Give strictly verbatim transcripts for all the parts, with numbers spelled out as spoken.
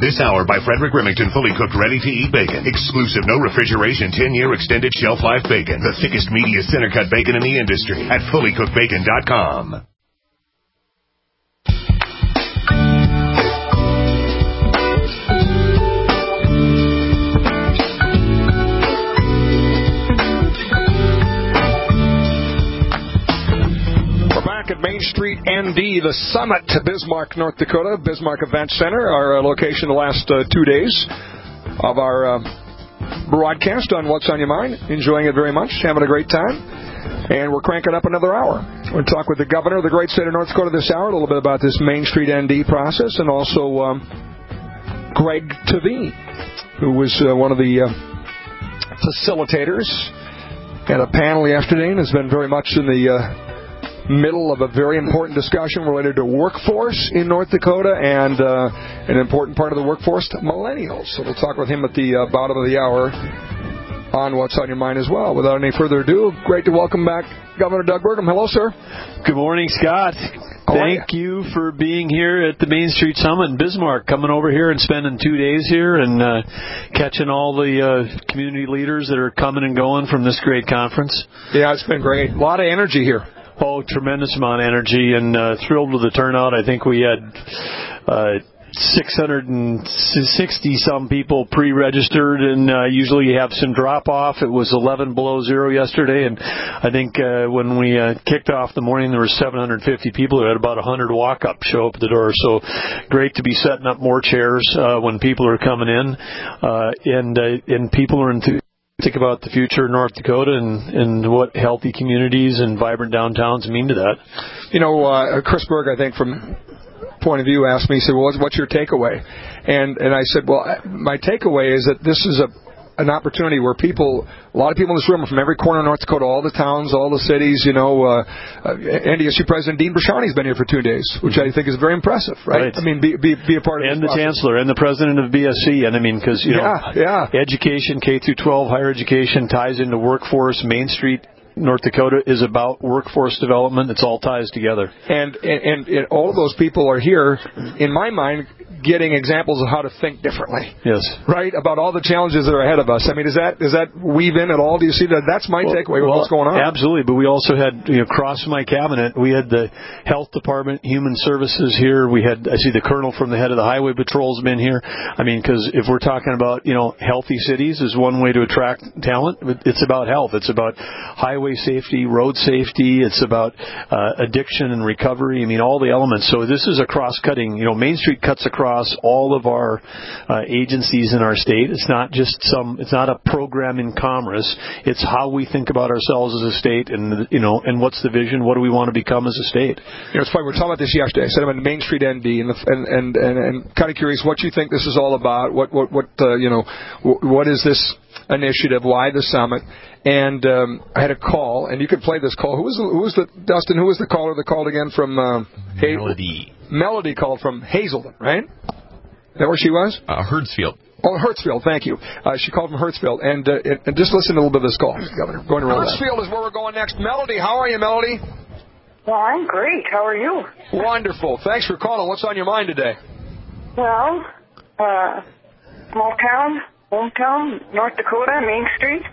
This hour by Frederick Remington, fully cooked, ready-to-eat bacon. Exclusive, no refrigeration, ten-year extended shelf life bacon. The thickest, meatiest, center-cut bacon in the industry at fully cooked bacon dot com. At Main Street N D, the Summit to Bismarck, North Dakota, Bismarck Event Center, our uh, location the last uh, two days of our uh, broadcast on What's on Your Mind. Enjoying it very much, having a great time, and we're cranking up another hour. We'll talk with the governor of the great state of North Dakota this hour, a little bit about this Main Street N D process, and also um, Greg Tavini, who was uh, one of the uh, facilitators at a panel yesterday and has been very much in the uh, middle of a very important discussion related to workforce in North Dakota and uh, an important part of the workforce, millennials. So we'll talk with him at the uh, bottom of the hour on What's on Your Mind as well. Without any further ado, great to welcome back Governor Doug Burgum. Hello, sir. Good morning, Scott. Thank you for being here at the Main Street Summit in Bismarck, coming over here and spending two days here and uh, catching all the uh, community leaders that are coming and going from this great conference. Yeah, it's been great. A lot of energy here. Oh, tremendous amount of energy, and uh, thrilled with the turnout. I think we had uh, six hundred sixty some people pre-registered, and uh, usually you have some drop-off. It was eleven below zero yesterday, and I think uh, when we uh, kicked off the morning, there were seven hundred fifty people. There had about one hundred walk-up show up at the door, so great to be setting up more chairs uh, when people are coming in, uh, and, uh, and people are enthused. Think about the future of North Dakota and, and what healthy communities and vibrant downtowns mean to that. You know, uh, Chris Berg, I think, from point of view, asked me, he said, well, what's your takeaway? And and I said, well, my takeaway is that this is a an opportunity where people, a lot of people in this room are from every corner of North Dakota, all the towns, all the cities, you know. Uh, uh, N D S U President Dean Brashani's been here for two days, which I think is very impressive, right? right. I mean, be, be, be a part of and this the process. Chancellor and the President of B S C, and I mean, because, you know, yeah, yeah. education, K through twelve, higher education ties into workforce. Main Street, North Dakota is about workforce development. It's all ties together. And, and, and all of those people are here, in my mind, getting examples of how to think differently. Yes. Right? About all the challenges that are ahead of us. I mean, is that, does that weave in at all? Do you see that? That's my well, takeaway with well, what's going on. Absolutely. But we also had, you know, across my cabinet, we had the Health Department, Human Services here. We had, I see the Colonel from the head of the Highway Patrol's been here. I mean, because if we're talking about, you know, healthy cities is one way to attract talent. It's about health. It's about highway safety, road safety. It's about uh, addiction and recovery. I mean, all the elements. So this is a cross-cutting, you know, Main Street cuts across all of our uh, agencies in our state. It's not just some, it's not a program in commerce. It's how we think about ourselves as a state and, you know, and what's the vision? What do we want to become as a state? You know, it's funny, we were talking about this yesterday. I said I'm in Main Street N D and, the, and, and, and, and kind of curious what you think this is all about. What, what, what uh, you know, what is this initiative? Why the summit? And um, I had a call, and you could play this call. Who was the, who was the Dustin? Who was the caller that called again from uh, Melody? Melody called from Hazelden, right? Is that where she was? Uh, Hertzfield. Oh, Hertzfield, thank you. Uh, she called from Hertzfield. And, uh, and just listen to a little bit of this call, Governor. Going to roll Hertzfield that. Is where we're going next. Melody, how are you, Melody? Well, I'm great. How are you? Wonderful. Thanks for calling. What's on your mind today? Well, uh, small town, hometown, North Dakota, Main Street.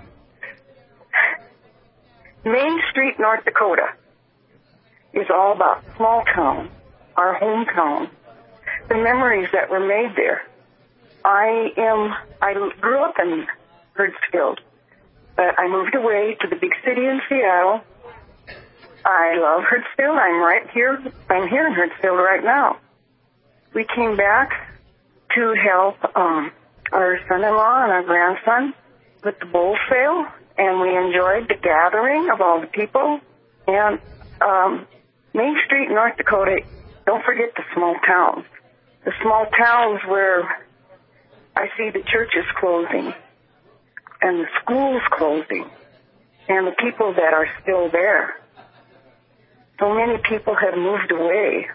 Main Street, North Dakota is all about small town, our hometown, the memories that were made there. I am, I grew up in Hertzfield, but I moved away to the big city in Seattle. I love Hertzfield. I'm right here. I'm here in Hertzfield right now. We came back to help um, our son-in-law and our grandson with the bull sale, and we enjoyed the gathering of all the people. And um, Main Street, North Dakota, don't forget the small towns. The small towns where I see the churches closing and the schools closing and the people that are still there. So many people have moved away.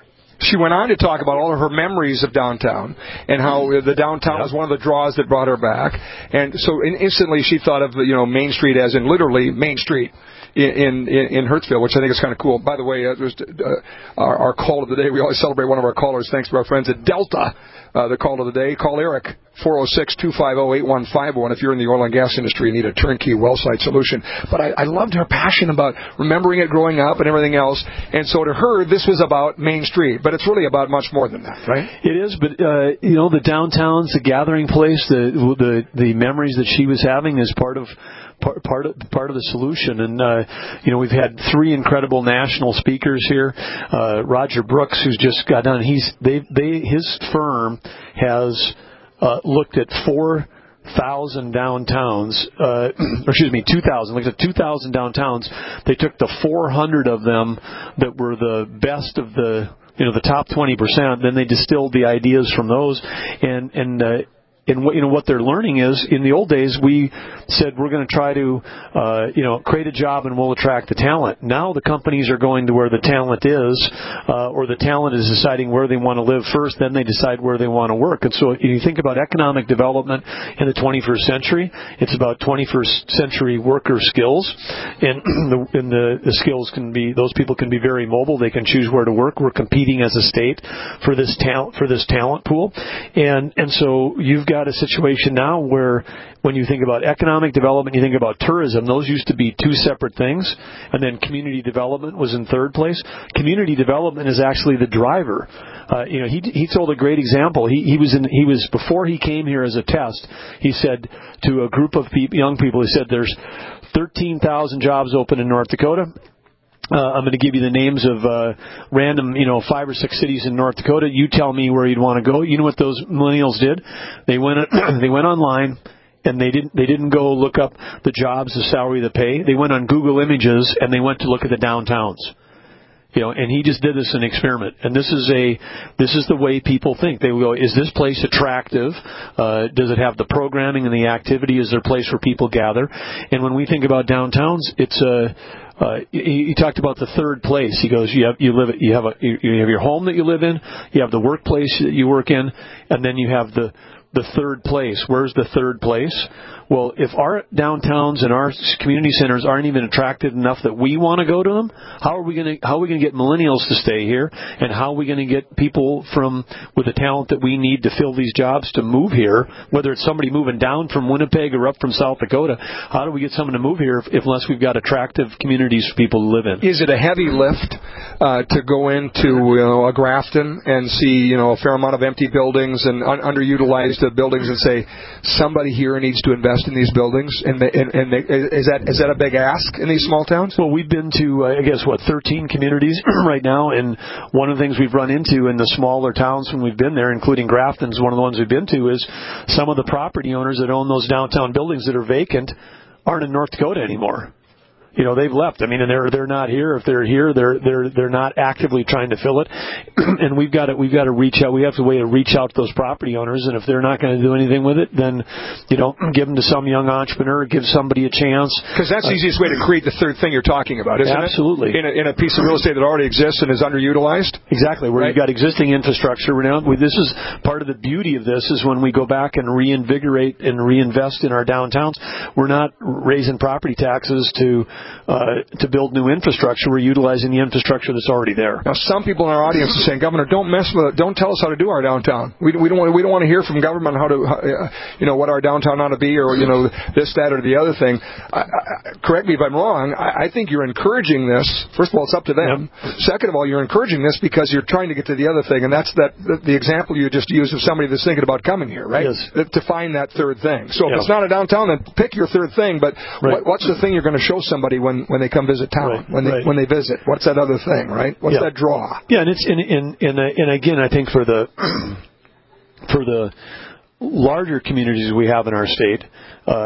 she went on to talk about all of her memories of downtown and how the downtown was one of the draws that brought her back. And so instantly she thought of, you know, Main Street as in literally Main Street. In, in, in Hurtsville, which I think is kind of cool. By the way, uh, just, uh, our, our call of the day, we always celebrate one of our callers, thanks to our friends at Delta. Uh, the call of the day, call Eric, four oh six, two five oh, eight one five one if you're in the oil and gas industry and need a turnkey well site solution. But I, I loved her passion about remembering it growing up and everything else. And so to her, this was about Main Street. But it's really about much more than that, right? It is, but, uh, you know, the downtown's the gathering place, the, the, the memories that she was having is part of Part, part of part of the solution, and uh, you know, we've had three incredible national speakers here. Uh, Roger Brooks, who's just got done, he's they they his firm has uh, looked at four thousand downtowns, uh, or excuse me, two thousand. Looked at two thousand downtowns. They took the four hundred of them that were the best of the, you know, the top twenty percent. Then they distilled the ideas from those, and and. Uh, And what, you know, what they're learning is, in the old days, we said we're going to try to, uh, you know, create a job and we'll attract the talent. Now the companies are going to where the talent is, uh, or the talent is deciding where they want to live first, then they decide where they want to work. And so if you think about economic development in the twenty-first century, it's about twenty-first century worker skills. And the, and the, the skills can be, those people can be very mobile. They can choose where to work. We're competing as a state for this talent, for this talent pool. And, and so you've got a situation now where when you think about economic development, you think about tourism, those used to be two separate things, and then community development was in third place. Community development is actually the driver. Uh, you know, he he told a great example. He he was in he was before he came here as a test. He said to a group of people, young people, he said, "There's thirteen thousand jobs open in North Dakota. Uh, I'm going to give you the names of uh, random, you know, five or six cities in North Dakota. You tell me where you'd want to go." You know what those millennials did? They went they went online, and they didn't they didn't go look up the jobs, the salary, the pay. They went on Google Images and they went to look at the downtowns. You know, and he just did this as an experiment. And this is a this is the way people think. They will go, is this place attractive? Uh, does it have the programming and the activity? Is there a place where people gather? And when we think about downtowns, it's a Uh, he, he talked about the third place. He goes, you have, you live, you have a, you, you have your home that you live in, you have the workplace that you work in, and then you have the, the third place. Where's the third place? Well, if our downtowns and our community centers aren't even attractive enough that we want to go to them, how are we going to how are we going to get millennials to stay here, and how are we going to get people from with the talent that we need to fill these jobs to move here? Whether it's somebody moving down from Winnipeg or up from South Dakota, how do we get someone to move here if, if unless we've got attractive communities for people to live in? Is it a heavy lift uh, to go into, you know, a Grafton and see, you know, a fair amount of empty buildings and un- underutilized buildings and say somebody here needs to invest in these buildings, and, they, and, and they, is that is that a big ask in these small towns? Well, we've been to uh, I guess what thirteen communities right now, and one of the things we've run into in the smaller towns when we've been there, including Grafton's one of the ones we've been to, is some of the property owners that own those downtown buildings that are vacant aren't in North Dakota anymore. You know, they've left. I mean, and they're they're not here. If they're here, they're they're they're not actively trying to fill it. And we've got to we've got to reach out. We have to way to reach out to those property owners. And if they're not going to do anything with it, then, you know, give them to some young entrepreneur, give somebody a chance. Because that's the uh, easiest way to create the third thing you're talking about, isn't absolutely. it? Absolutely. In a, in a piece of real estate that already exists and is underutilized. Exactly. Where right? You've got existing infrastructure. We're now, we, this is part of the beauty of this is when we go back and reinvigorate and reinvest in our downtowns. We're not raising property taxes to uh, to to build new infrastructure. We're utilizing the infrastructure that's already there. Now, some people in our audience are saying, "Governor, don't mess with it. Don't tell us how to do our downtown. We, we don't want we don't want to hear from government how to, how, uh, you know, what our downtown ought to be, or you know, this, that, or the other thing." I, I, correct me if I'm wrong. I, I think you're encouraging this. First of all, it's up to them. Yep. Second of all, you're encouraging this because you're trying to get to the other thing, and that's that the, the example you just used of somebody that's thinking about coming here, right? Yes. To find that third thing. So yep. if it's not a downtown, then pick your third thing. But right. what, what's the thing you're going to show somebody when, when they come visit town? Right. When they right. when they visit, what's that other thing, right? What's yeah. that draw? Yeah, and it's and and and, uh, and again, I think for the for the larger communities we have in our state, uh,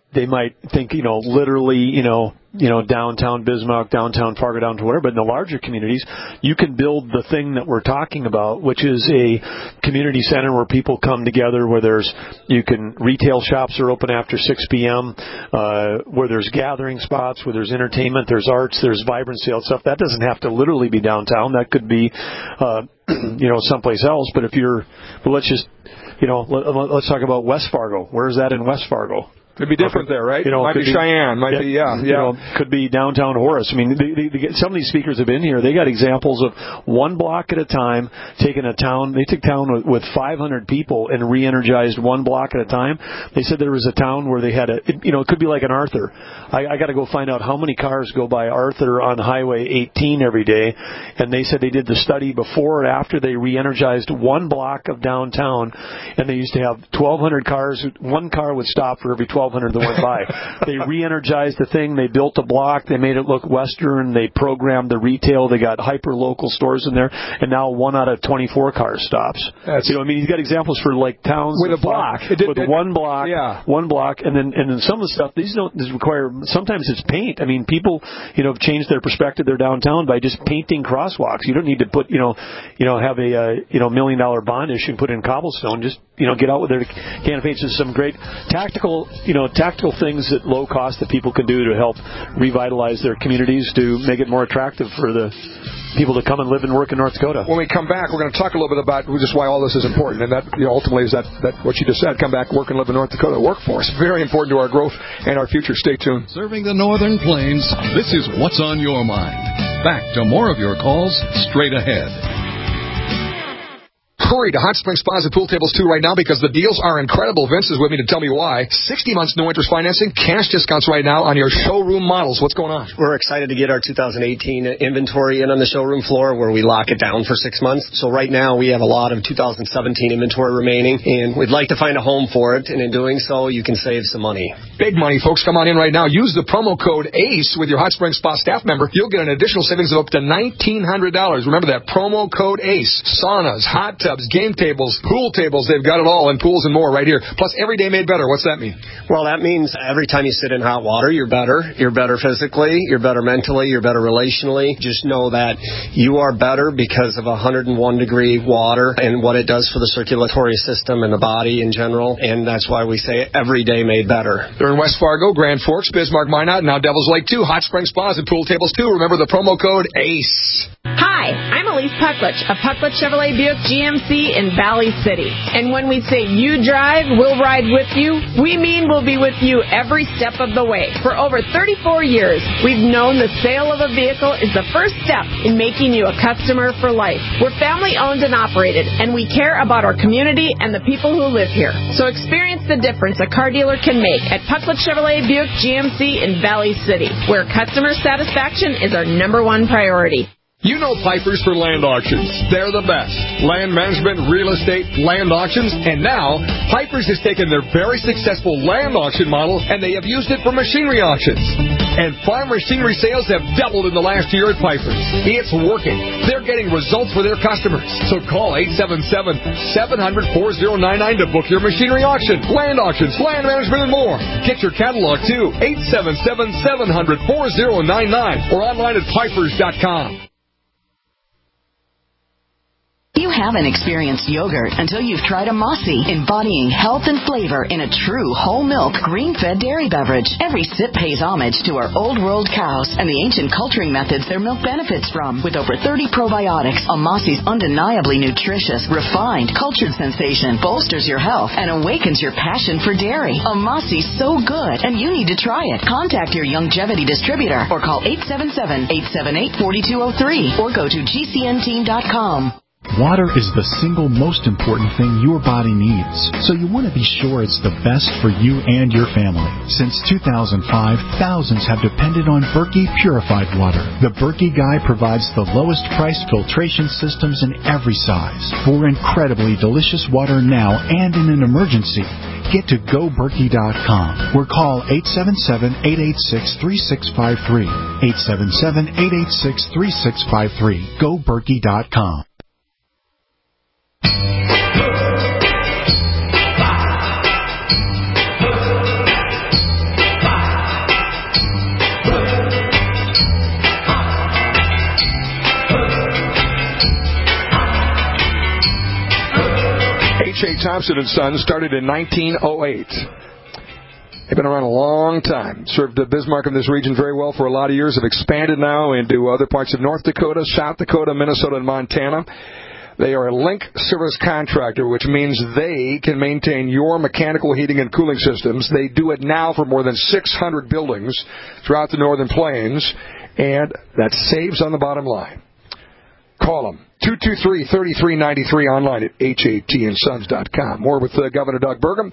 they might think, you know, literally, you know, you know, downtown Bismarck, downtown Fargo, down to whatever. But in the larger communities, you can build the thing that we're talking about, which is a community center where people come together, where there's, you can, retail shops are open after six p.m., uh, where there's gathering spots, where there's entertainment, there's arts, there's vibrancy, all stuff. That doesn't have to literally be downtown. That could be, uh, you know, someplace else. But if you're, well, let's just, you know, let, let's talk about West Fargo. Where is that in West Fargo? Could be different there, right? You know, might be, be Cheyenne, might yeah, be, yeah, yeah. You know, could be downtown Horace. I mean, they, they, they get, some of these speakers have been here. They got examples of one block at a time, taking a town. They took town with, with five hundred people and re-energized one block at a time. They said there was a town where they had a, it, you know, it could be like an Arthur. I, I got to go find out how many cars go by Arthur on Highway eighteen every day. And they said they did the study before and after they re-energized one block of downtown, and they used to have twelve hundred cars. One car would stop for every twelve hundred that went by. They re-energized the thing. They built a block. They made it look Western. They programmed the retail. They got hyper-local stores in there. And now one out of twenty-four cars stops. That's, you know, I mean, you've got examples for, like, towns. With a block. It did, with it, one block. Yeah. One block. And then and then some of the stuff, these don't this require, sometimes it's paint. I mean, people, you know, have changed their perspective, their downtown, by just painting crosswalks. You don't need to put, you know, you know, have a, uh, you know, million dollar bond issue and put in cobblestone. Just, you know, get out with their can of paint. There's some great tactical, you know, tactical things at low cost that people can do to help revitalize their communities, to make it more attractive for the people to come and live and work in North Dakota. When we come back, we're going to talk a little bit about just why all this is important, and that, you know, ultimately is that, that what you just said, come back, work and live in North Dakota. Workforce, very important to our growth and our future. Stay tuned. Serving the Northern Plains, this is What's on Your Mind. Back to more of your calls straight ahead. Hurry to Hot Springs Spas and Pool Tables two right now, because the deals are incredible. Vince is with me to tell me why. sixty months no interest financing, cash discounts right now on your showroom models. What's going on? We're excited to get our two thousand eighteen inventory in on the showroom floor, where we lock it down for six months. So right now we have a lot of two thousand seventeen inventory remaining, and we'd like to find a home for it. And in doing so, you can save some money. Big money, folks. Come on in right now. Use the promo code ACE with your Hot Springs Spa staff member. You'll get an additional savings of up to nineteen hundred dollars. Remember that promo code ACE. Saunas, hot tubs, game tables, pool tables, they've got it all, and pools and more right here. Plus, every day made better. What's that mean? Well, that means every time you sit in hot water, you're better. You're better physically. You're better mentally. You're better relationally. Just know that you are better because of one hundred one degree water and what it does for the circulatory system and the body in general. And that's why we say every day made better. They're in West Fargo, Grand Forks, Bismarck, Minot, and now Devil's Lake too. Hot Springs Spas and Pool Tables too. Remember the promo code ACE. Hi, I'm Elise Pucklich of Pucklich Chevrolet Buick G M C in Valley City. And when we say you drive, we'll ride with you, we mean we'll be with you every step of the way. For over thirty-four years, we've known the sale of a vehicle is the first step in making you a customer for life. We're family owned and operated, and we care about our community and the people who live here. So experience the difference a car dealer can make at Pucklich Chevrolet Buick G M C in Valley City, where customer satisfaction is our number one priority. You know Pipers for Land Auctions. They're the best. Land management, real estate, land auctions, and now Pipers has taken their very successful land auction model and they have used it for machinery auctions. And farm machinery sales have doubled in the last year at Pipers. It's working. They're getting results for their customers. So call eight seven seven, seven hundred, four oh nine nine to book your machinery auction, land auctions, land management, and more. Get your catalog too. eight seven seven, seven hundred, four oh nine nine or online at pipers dot com. You haven't experienced yogurt until you've tried a Mossy, embodying health and flavor in a true whole milk, green-fed dairy beverage. Every sip pays homage to our old world cows and the ancient culturing methods their milk benefits from. With over thirty probiotics, a Mossy's undeniably nutritious, refined, cultured sensation bolsters your health and awakens your passion for dairy. A Mossy's so good, and you need to try it. Contact your Youngevity distributor or call eight seven seven, eight seven eight, four two zero three or go to G C N team dot com. Water is the single most important thing your body needs, so you want to be sure it's the best for you and your family. Since two thousand five, thousands have depended on Berkey Purified Water. The Berkey Guy provides the lowest priced filtration systems in every size for incredibly delicious water now and in an emergency. Get to go berkey dot com or call eight seven seven, eight eight six, three six five three. eight seven seven, eight eight six, three six five three. go berkey dot com. Thompson and Sons started in nineteen oh eight. They've been around a long time. Served Bismarck in this region very well for a lot of years. Have expanded now into other parts of North Dakota, South Dakota, Minnesota, and Montana. They are a link service contractor, which means they can maintain your mechanical heating and cooling systems. They do it now for more than six hundred buildings throughout the Northern Plains, and that saves on the bottom line. Call them, two two three, three three nine three, online at H A T and sons dot com. More with uh, Governor Doug Burgum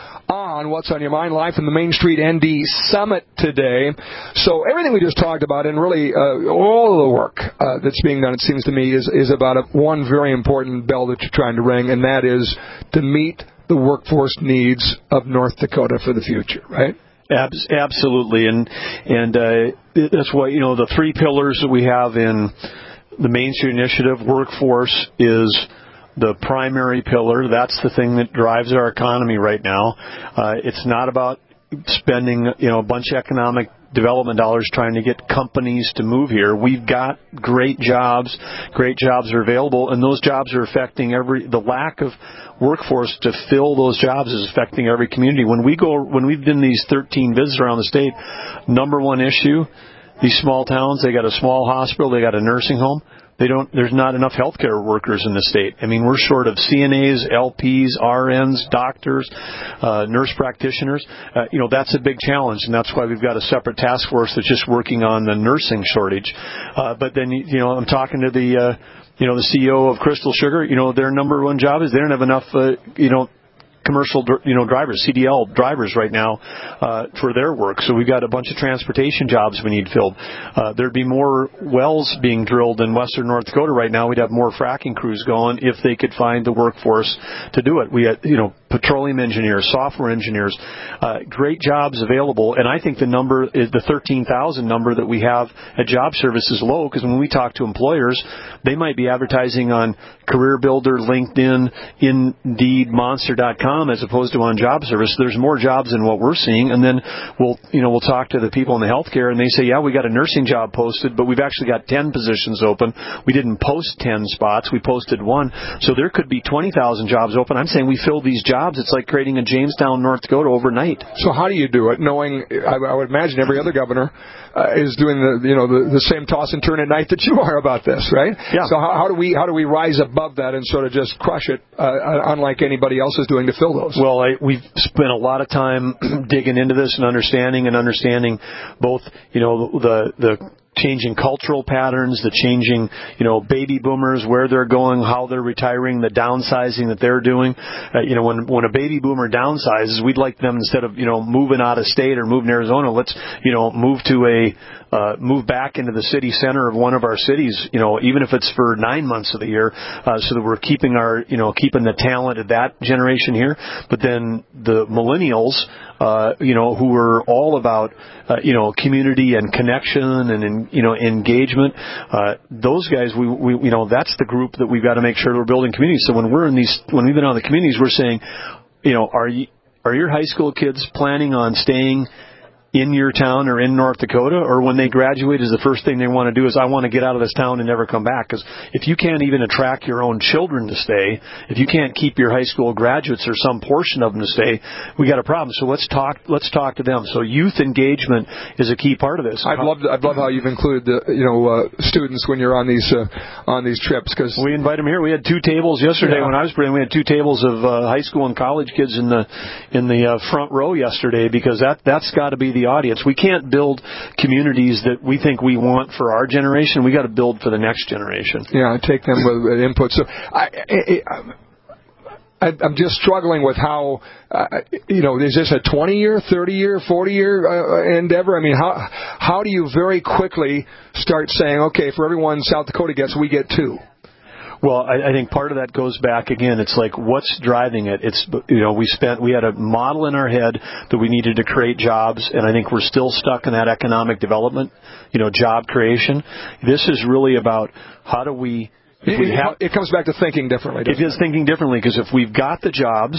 on What's on Your Mind, live from the Main Street N D Summit today. So everything we just talked about, and really uh, all of the work uh, that's being done, it seems to me, is, is about a, one very important bell that you're trying to ring, and that is to meet the workforce needs of North Dakota for the future, right? Abs- absolutely, and and uh, that's why, you know, the three pillars that we have in the Main Street Initiative. Workforce is the primary pillar. That's the thing that drives our economy right now. Uh, it's not about spending, you know, a bunch of economic development dollars trying to get companies to move here. We've got great jobs. Great jobs are available, and those jobs are affecting every, the lack of workforce to fill those jobs is affecting every community. When we go, when we've done these thirteen visits around the state, number one issue, these small towns, they got a small hospital, they got a nursing home. They don't. There's not enough healthcare workers in the state. I mean, we're short of C N As, L Ps, R Ns, doctors, uh, nurse practitioners. Uh, you know, that's a big challenge, and that's why we've got a separate task force that's just working on the nursing shortage. Uh, but then, you know, I'm talking to the, uh, you know, the C E O of Crystal Sugar. You know, their number one job is they don't have enough, uh, you know, commercial, you know, drivers, C D L drivers right now uh, for their work. So we've got a bunch of transportation jobs we need filled. Uh, there'd be more wells being drilled in western North Dakota right now. We'd have more fracking crews going if they could find the workforce to do it. We had, you know, petroleum engineers, software engineers, uh, great jobs available. And I think the number, is the thirteen thousand number that we have at Job Service is low, because when we talk to employers, they might be advertising on Career Builder, LinkedIn, Indeed, Monster dot com as opposed to on Job Service. There's more jobs than what we're seeing. And then we'll, you know, we'll talk to the people in the healthcare, and they say, yeah, we got a nursing job posted, but we've actually got ten positions open. We didn't post ten spots. We posted one. So there could be twenty thousand jobs open. I'm saying we fill these jobs. It's like creating a Jamestown, North Dakota overnight. So how do you do it? Knowing, I, I would imagine every other governor uh, is doing the, you know, the, the same toss and turn at night that you are about this, right? Yeah. So how, how do we how do we rise above that and sort of just crush it, uh, unlike anybody else is doing to fill those? Well, I, we've spent a lot of time digging into this and understanding and understanding both, you know, the the. changing cultural patterns, the changing, you know, baby boomers, where they're going, how they're retiring, the downsizing that they're doing. Uh, you know, when when a baby boomer downsizes, we'd like them, instead of, you know, moving out of state or moving to Arizona, let's, you know, move to a uh, move back into the city center of one of our cities, you know, even if it's for nine months of the year, uh, so that we're keeping our, you know, keeping the talent of that generation here. But then the millennials, uh, you know, who are all about, uh, you know, community and connection and, and you know, engagement. Uh, those guys, we, we, you know, that's the group that we've got to make sure we're building communities. So when we're in these, when we've been on the communities, we're saying, you know, are you, are your high school kids planning on staying in your town or in North Dakota, or when they graduate, is the first thing they want to do is, I want to get out of this town and never come back? Because if you can't even attract your own children to stay, if you can't keep your high school graduates or some portion of them to stay, we got a problem. So let's talk. Let's talk to them. So youth engagement is a key part of this. I've loved. I've loved how you've included the, you know, uh, students when you're on these uh, on these trips, because we invite them here. We had two tables yesterday yeah. when I was playing. We had two tables of uh, high school and college kids in the in the uh, front row yesterday, because that that's got to be the audience. We can't build communities that we think we want for our generation. We got to build for the next generation. Yeah, take them with input. So I, I, I'm just struggling with how, uh, you know, is this a twenty-year, thirty-year, forty-year uh, endeavor? I mean, how how do you very quickly start saying, okay, for everyone South Dakota gets, we get two? Well, I, I think part of that goes back again. It's like, what's driving it? It's, you know, we spent, we had a model in our head that we needed to create jobs, and I think we're still stuck in that economic development, you know, job creation. This is really about how do we, if we have, it comes back to thinking differently. It is thinking differently, because if we've got the jobs,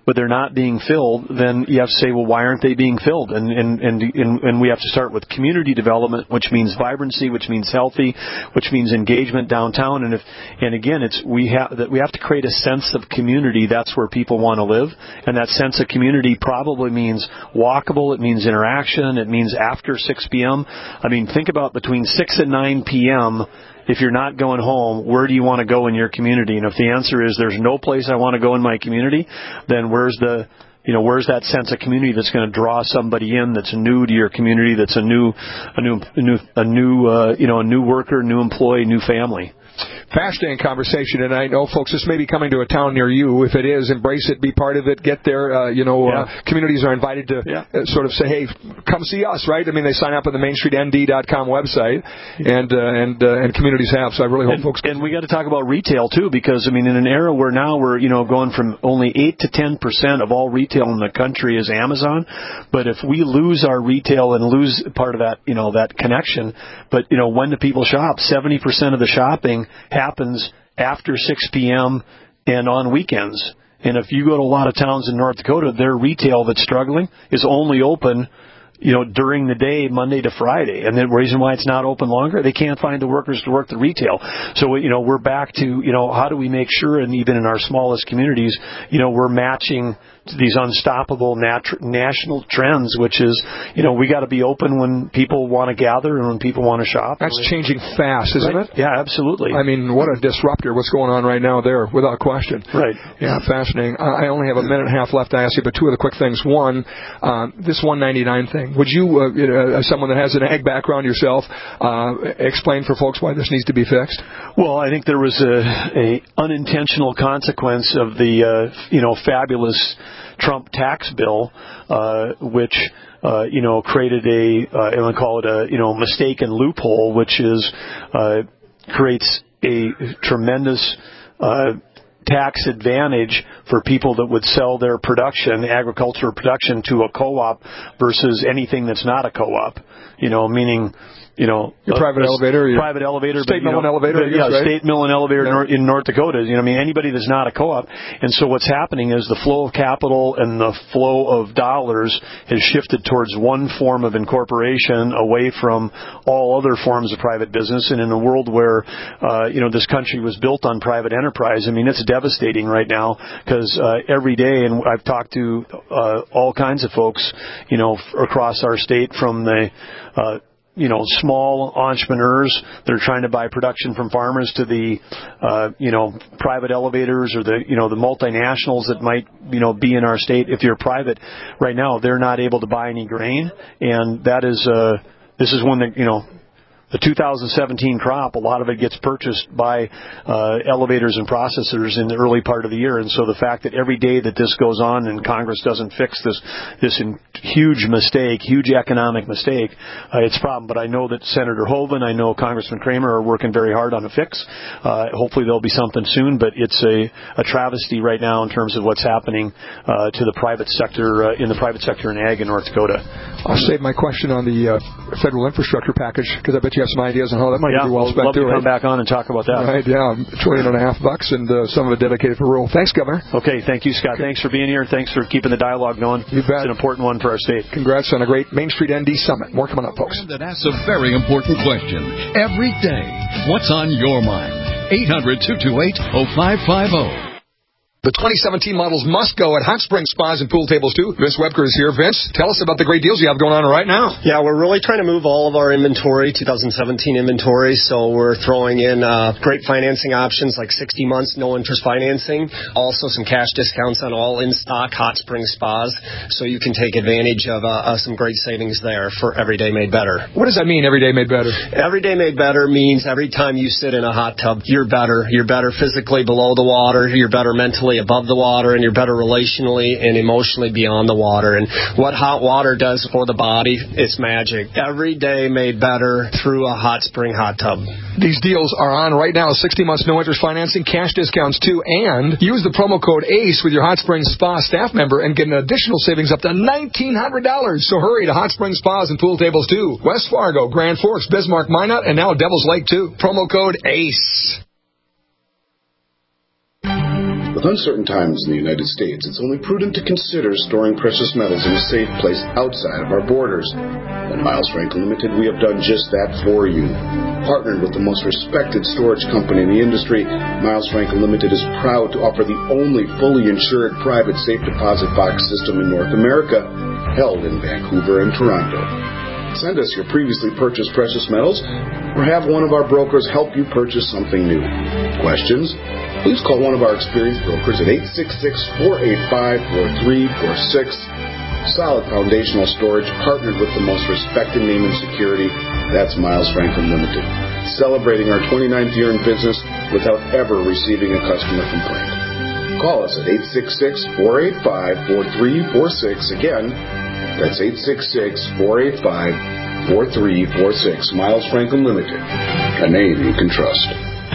but they're not being filled, then you have to say, well, why aren't they being filled? And and and and, and we have to start with community development, which means vibrancy, which means healthy, which means engagement downtown. And if and again, it's we have that we have to create a sense of community. That's where people want to live, and that sense of community probably means walkable. It means interaction. It means after six p.m. I mean, think about between six and nine p.m. If you're not going home, where do you want to go in your community? And if the answer is there's no place I want to go in my community, then where's the, you know, where's that sense of community that's going to draw somebody in that's new to your community, that's a new, a new, a new, a new, uh, you know, a new worker, new employee, new family. Fascinating conversation, and I know, folks, this may be coming to a town near you. If it is, embrace it, be part of it, get there. Uh, you know, yeah. uh, communities are invited to yeah. uh, sort of say, hey, come see us, right? I mean, they sign up on the main street n d dot com website, and uh, and uh, and communities have. So I really hope and, folks. And we got to talk about retail too, because I mean, in an era where now we're you know going from only eight to ten percent of all retail in the country is Amazon, but if we lose our retail and lose part of that, you know, that connection, but you know, when do people shop? Seventy percent of the shopping happens after six p.m. and on weekends. And if you go to a lot of towns in North Dakota, their retail that's struggling is only open, you know, during the day, Monday to Friday. And the reason why it's not open longer, they can't find the workers to work the retail. So, you know, we're back to, you know, how do we make sure, and even in our smallest communities, you know, we're matching these unstoppable nat- national trends, which is, you know, we got to be open when people want to gather and when people want to shop. That's changing fast, isn't right? it? Yeah, absolutely. I mean, what a disruptor, what's going on right now there, without question. Right. Yeah, fascinating. I only have a minute and a half left to ask you, but two other quick things. One, uh, this one ninety-nine thing. Would you, uh, you know, as someone that has an ag background yourself, uh, explain for folks why this needs to be fixed? Well, I think there was a, a unintentional consequence of the, uh, you know, fabulous Trump tax bill, uh, which, uh, you know, created a, uh, I would call it a, you know, mistaken loophole, which is, uh, creates a tremendous, uh, tax advantage for people that would sell their production, agricultural production, to a co-op versus anything that's not a co-op. You know, meaning, you know, your private a, elevator, your private elevator, state but, mill and know, elevator, but, guess, yeah, right? state mill and elevator yeah. in North Dakota. You know, I mean, anybody that's not a co-op. And so what's happening is the flow of capital and the flow of dollars has shifted towards one form of incorporation away from all other forms of private business. And in a world where, uh, you know, this country was built on private enterprise, I mean, it's devastating right now because uh, every day, and I've talked to uh, all kinds of folks, you know, f- across our state, from the uh, you know, small entrepreneurs that are trying to buy production from farmers to the, uh, you know, private elevators or the, you know, the multinationals that might, you know, be in our state. If you're private right now, they're not able to buy any grain. And that is, uh, this is one that, you know, the two thousand seventeen crop, a lot of it gets purchased by uh, elevators and processors in the early part of the year. And so the fact that every day that this goes on and Congress doesn't fix this this in, huge mistake, huge economic mistake, uh, it's a problem. But I know that Senator Hoeven, I know Congressman Kramer are working very hard on a fix. Uh, hopefully there'll be something soon. But it's a, a travesty right now in terms of what's happening uh, to the private sector, uh, in the private sector in ag in North Dakota. I'll save my question on the uh, federal infrastructure package because I bet you have some ideas on how that might yeah, be well spent love too. to come right? back on and talk about that. Right, yeah, a trillion and a half bucks, and uh, some of it dedicated for rural. Thanks, Governor. Okay, thank you, Scott. Thanks for being here. Thanks for keeping the dialogue going. You bet. It's an important one for our state. Congrats on a great Main Street N D Summit. More coming up, folks. That asks a very important question every day. What's on your mind? eight hundred, two two eight, oh five five oh. The twenty seventeen models must go at Hot Springs Spas and Pool Tables, too. Vince Webker is here. Vince, tell us about the great deals you have going on right now. Yeah, we're really trying to move all of our inventory, two thousand seventeen inventory, so we're throwing in uh, great financing options like sixty months, no interest financing. Also some cash discounts on all in-stock Hot Springs Spas, so you can take advantage of uh, uh, some great savings there for Everyday Made Better. What does that mean, Everyday Made Better? Everyday Made Better means every time you sit in a hot tub, you're better. You're better physically below the water. You're better mentally above the water, and you're better relationally and emotionally beyond the water. And what hot water does for the body, it's magic. Every day made better through a hot spring hot tub. These deals are on right now. sixty months no interest financing, cash discounts too, and use the promo code ACE with your Hot Springs Spa staff member and get an additional savings up to nineteen hundred dollars. So hurry to Hot Springs Spas and Pool Tables too. West Fargo, Grand Forks, Bismarck, Minot, and now Devil's Lake too. Promo code ACE. With uncertain times in the United States, it's only prudent to consider storing precious metals in a safe place outside of our borders. At Miles Franklin Limited, we have done just that for you. Partnered with the most respected storage company in the industry, Miles Franklin Limited is proud to offer the only fully insured private safe deposit box system in North America, held in Vancouver and Toronto. Send us your previously purchased precious metals, or have one of our brokers help you purchase something new. Questions? Please call one of our experienced brokers at eight six six, four eight five, four three four six. Solid foundational storage, partnered with the most respected name in security. That's Miles Franklin Limited. Celebrating our twenty-ninth year in business without ever receiving a customer complaint. Call us at eight six six, four eight five, four three four six. Again, that's eight six six, four eight five, four three four six. Miles Franklin Limited, a name you can trust.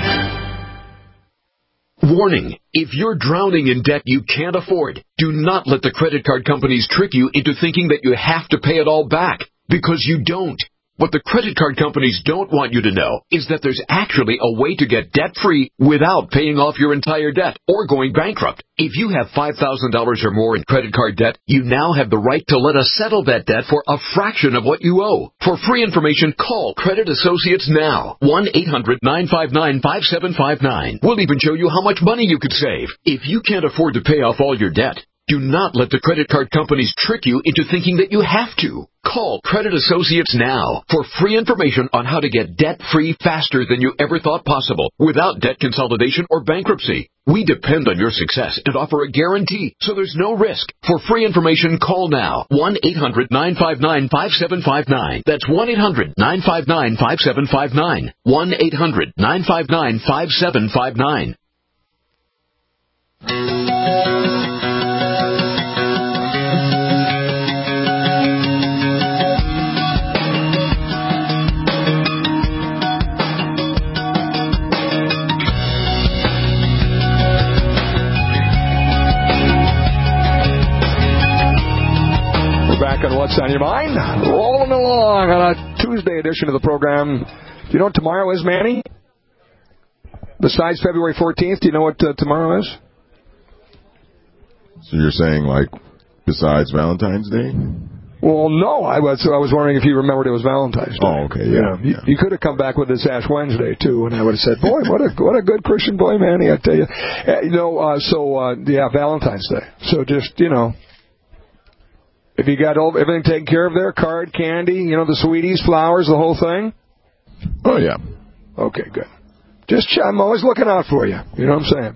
Warning, if you're drowning in debt you can't afford, do not let the credit card companies trick you into thinking that you have to pay it all back, because you don't. What the credit card companies don't want you to know is that there's actually a way to get debt-free without paying off your entire debt or going bankrupt. If you have five thousand dollars or more in credit card debt, you now have the right to let us settle that debt for a fraction of what you owe. For free information, call Credit Associates now. one eight hundred, nine five nine, five seven five nine. We'll even show you how much money you could save. If you can't afford to pay off all your debt, do not let the credit card companies trick you into thinking that you have to. Call Credit Associates now for free information on how to get debt-free faster than you ever thought possible without debt consolidation or bankruptcy. We depend on your success and offer a guarantee, so there's no risk. For free information, call now. one eight hundred, nine five nine, five seven five nine. That's one eight hundred, nine five nine, five seven five nine. one eight hundred, nine five nine, five seven five nine. Back on What's on Your Mind, rolling along on a Tuesday edition of the program. Do you know what tomorrow is, Manny? Besides February fourteenth, do you know what uh, tomorrow is? So you're saying, like, besides Valentine's Day? Well, no. I was I was wondering if you remembered it was Valentine's Day. Oh, okay, yeah. You, yeah. you could have come back with this Ash Wednesday, too, and I would have said, boy, what a what a good Christian boy, Manny, I tell you. Uh, you know, uh, so, uh, yeah, Valentine's Day. So just, you know, if you got all, everything taken care of there, card, candy, you know, the sweeties, flowers, the whole thing? Oh, yeah. Okay, good. Just, I'm always looking out for you. You know what I'm saying?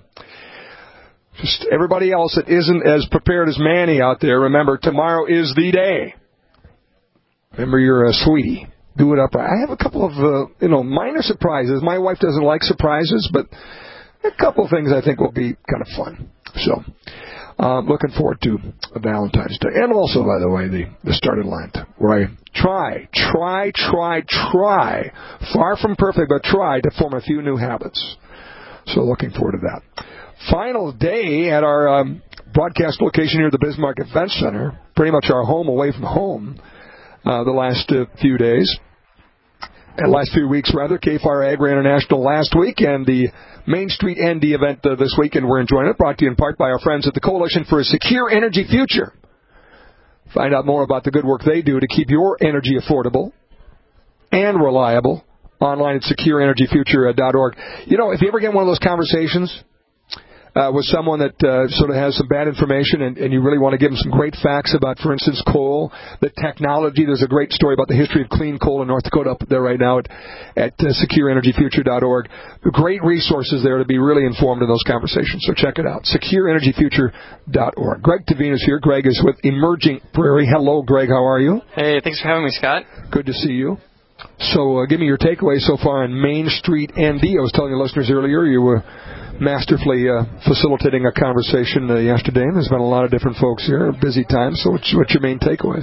Just everybody else that isn't as prepared as Manny out there, remember, tomorrow is the day. Remember, you're a sweetie. Do it up. I have a couple of, uh, you know, minor surprises. My wife doesn't like surprises, but a couple of things I think will be kind of fun. So, Um, looking forward to Valentine's Day. And also, by the way, the, the start of Lent, where I try, try, try, try, far from perfect, but try to form a few new habits. So looking forward to that. Final day at our um, broadcast location here at the Bismarck Event Center, pretty much our home away from home uh, the last uh, few days. And last few weeks, rather. K F I R Agri International last week, and the Main Street N D event uh, this weekend. We're enjoying it, brought to you in part by our friends at the Coalition for a Secure Energy Future. Find out more about the good work they do to keep your energy affordable and reliable online at secure energy future dot org. You know, if you ever get one of those conversations uh, with someone that uh, sort of has some bad information and, and you really want to give them some great facts about, for instance, coal, the technology. There's a great story about the history of clean coal in North Dakota up there right now at, at uh, secure energy future dot org. Great resources there to be really informed in those conversations. So check it out, secure energy future dot org. Greg Tavina's here. Greg is with Emerging Prairie. Hello, Greg. How are you? Hey, thanks for having me, Scott. Good to see you. So uh, give me your takeaway so far on Main Street N D. I was telling your listeners earlier you were masterfully uh, facilitating a conversation uh, yesterday, and there's been a lot of different folks here, a busy time. So what's, what's your main takeaways?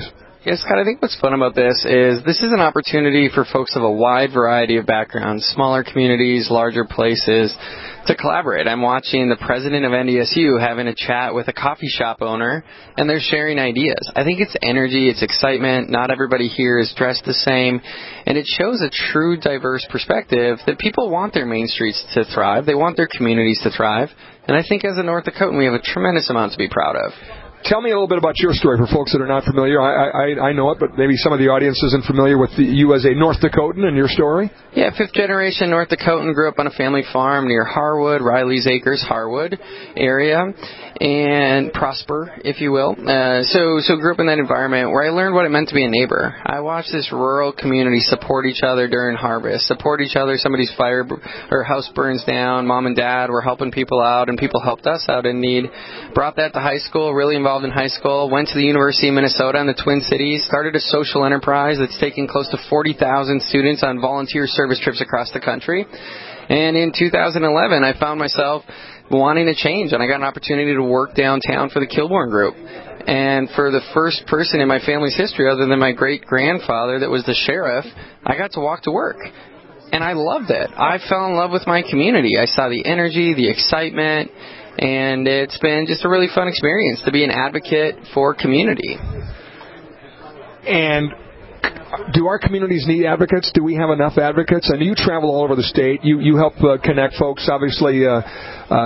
Yes, Scott, I think what's fun about this is this is an opportunity for folks of a wide variety of backgrounds, smaller communities, larger places, to collaborate. I'm watching the president of N D S U having a chat with a coffee shop owner, and they're sharing ideas. I think it's energy, it's excitement. Not everybody here is dressed the same, and it shows a true diverse perspective that people want their main streets to thrive. They want their communities to thrive, and I think as a North Dakotan, we have a tremendous amount to be proud of. Tell me a little bit about your story for folks that are not familiar. I, I, I know it, but maybe some of the audience isn't familiar with the, you as a North Dakotan and your story. Yeah, fifth generation North Dakotan, grew up on a family farm near Harwood, Riley's Acres, Harwood area, and Prosper, if you will. Uh, so, so grew up in that environment where I learned what it meant to be a neighbor. I watched this rural community support each other during harvest, support each other. Somebody's fire or house burns down. Mom and dad were helping people out, and people helped us out in need. Brought that to high school, really involved in high school, went to the University of Minnesota in the Twin Cities, started a social enterprise that's taking close to forty thousand students on volunteer service trips across the country. And in two thousand eleven, I found myself wanting to change, and I got an opportunity to work downtown for the Kilbourne Group. And for the first person in my family's history, other than my great-grandfather that was the sheriff, I got to walk to work. And I loved it. I fell in love with my community. I saw the energy, the excitement, and it's been just a really fun experience to be an advocate for community. And do our communities need advocates? Do we have enough advocates? I know you travel all over the state. You you help uh, connect folks, obviously, uh, uh,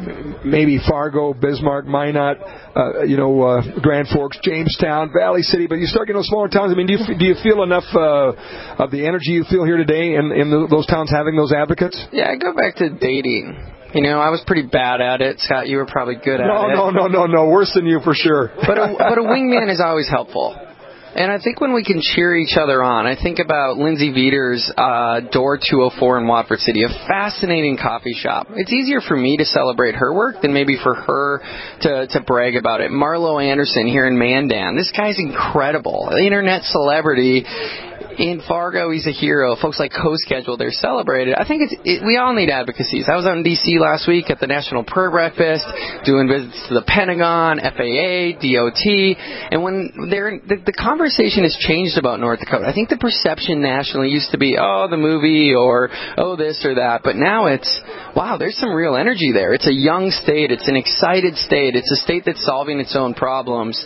maybe Fargo, Bismarck, Minot, uh, you know, uh, Grand Forks, Jamestown, Valley City. But you start getting those smaller towns. I mean, do you do you feel enough uh, of the energy you feel here today in, in the, those towns having those advocates? Yeah, I go back to dating. You know, I was pretty bad at it. Scott, you were probably good at no, it. No, no, no, no, no. Worse than you for sure. But a, but a wingman is always helpful. And I think when we can cheer each other on, I think about Lindsay Veter's uh, Door two oh four in Watford City, a fascinating coffee shop. It's easier for me to celebrate her work than maybe for her to, to brag about it. Marlo Anderson here in Mandan. This guy's incredible. Internet celebrity. In Fargo, he's a hero. Folks like Co-Schedule, they're celebrated. I think it's, it, we all need advocacies. I was out in D C last week at the National Prayer Breakfast, doing visits to the Pentagon, F A A, D O T, and when they're, the, the conversation has changed about North Dakota. I think the perception nationally used to be, oh, the movie, or oh, this or that, but now it's, wow, there's some real energy there. It's a young state. It's an excited state. It's a state that's solving its own problems.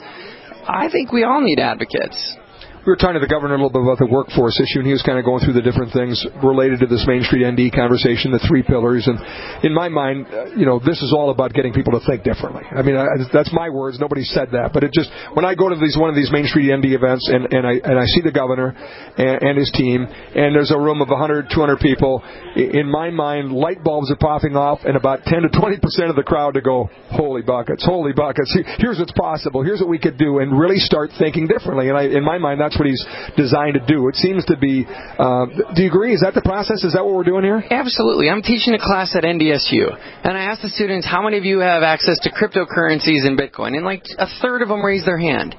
I think we all need advocates. We were talking to the governor a little bit about the workforce issue, and he was kind of going through the different things related to this Main Street N D conversation, the three pillars. And in my mind, uh, you know, this is all about getting people to think differently. I mean, I, that's my words. Nobody said that. But it just, when I go to these one of these Main Street N D events, and, and, I, and I see the governor and, and his team, and there's a room of one hundred, two hundred people, in my mind, light bulbs are popping off, and about ten to twenty percent of the crowd to go, holy buckets, holy buckets, here's what's possible, here's what we could do, and really start thinking differently. And I, in my mind, that's what he's designed to do. It seems to be, uh, do you agree? Is that the process? Is that what we're doing here? Absolutely. I'm teaching a class at N D S U, and I asked the students, how many of you have access to cryptocurrencies and Bitcoin? And like a third of them raised their hand.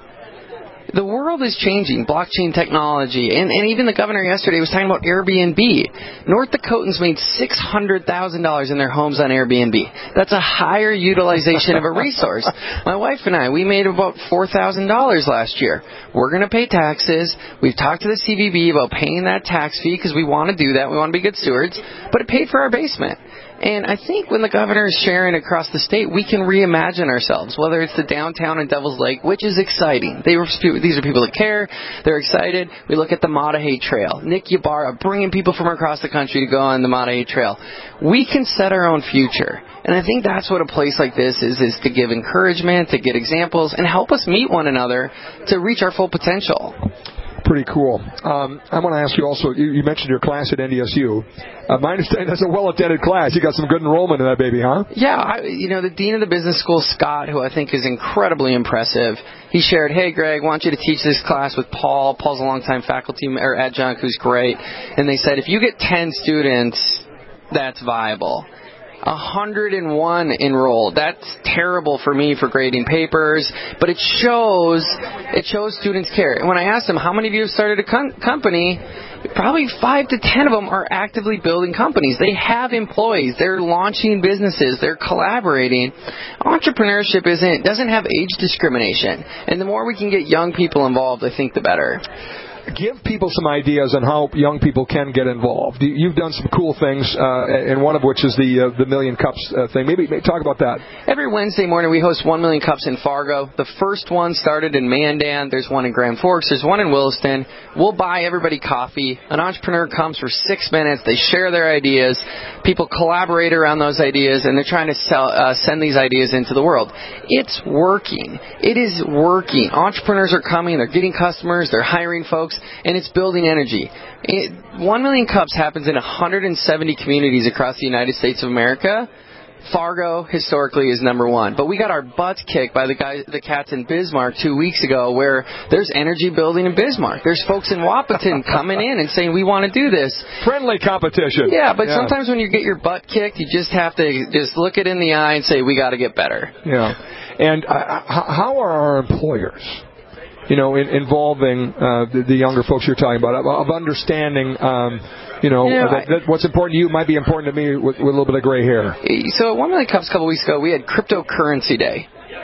The world is changing, blockchain technology, and, and even the governor yesterday was talking about Airbnb. North Dakotans made six hundred thousand dollars in their homes on Airbnb. That's a higher utilization of a resource. My wife and I, we made about four thousand dollars last year. We're going to pay taxes. We've talked to the C V B about paying that tax fee because we want to do that. We want to be good stewards, but it paid for our basement. And I think when the governor is sharing across the state, we can reimagine ourselves, whether it's the downtown in Devil's Lake, which is exciting. They were, these are people that care. They're excited. We look at the Mattahay Trail. Nick Ybarra bringing people from across the country to go on the Mattahay Trail. We can set our own future. And I think that's what a place like this is, is to give encouragement, to get examples, and help us meet one another to reach our full potential. Pretty cool. Um, I want to ask you also, you, you mentioned your class at N D S U. Uh, my understanding that's a well-attended class. You got some good enrollment in that baby, huh? Yeah. I, you know, the dean of the business school, Scott, who I think is incredibly impressive, he shared, hey, Greg, I want you to teach this class with Paul. Paul's a longtime faculty or adjunct who's great. And they said, if you get ten students, that's viable. one hundred one enrolled. That's terrible for me for grading papers, but it shows it shows students care. And when I asked them, how many of you have started a com- company, probably five to ten of them are actively building companies. They have employees. They're launching businesses. They're collaborating. Entrepreneurship isn't doesn't have age discrimination. And the more we can get young people involved, I think the better. Give people some ideas on how young people can get involved. You've done some cool things, uh, and one of which is the uh, the Million Cups uh, thing. Maybe, maybe talk about that. Every Wednesday morning we host one Million Cups in Fargo. The first one started in Mandan. There's one in Grand Forks. There's one in Williston. We'll buy everybody coffee. An entrepreneur comes for six minutes. They share their ideas. People collaborate around those ideas, and they're trying to sell, uh, send these ideas into the world. It's working. It is working. Entrepreneurs are coming. They're getting customers. They're hiring folks. And it's building energy. It, One Million Cups happens in one hundred seventy communities across the United States of America. Fargo, historically, is number one. But we got our butts kicked by the guys, the cats in Bismarck two weeks ago, where there's energy building in Bismarck. There's folks in Wahpeton coming in and saying, we want to do this. Friendly competition. Yeah, but yeah. sometimes when you get your butt kicked, you just have to just look it in the eye and say, we got to get better. Yeah. And uh, how are our employers, you know, in, involving uh, the, the younger folks you're talking about, of, of understanding, um, you know, you know that, that what's important to you might be important to me with, with a little bit of gray hair. So at One Million Cups a couple weeks ago, we had Cryptocurrency Day.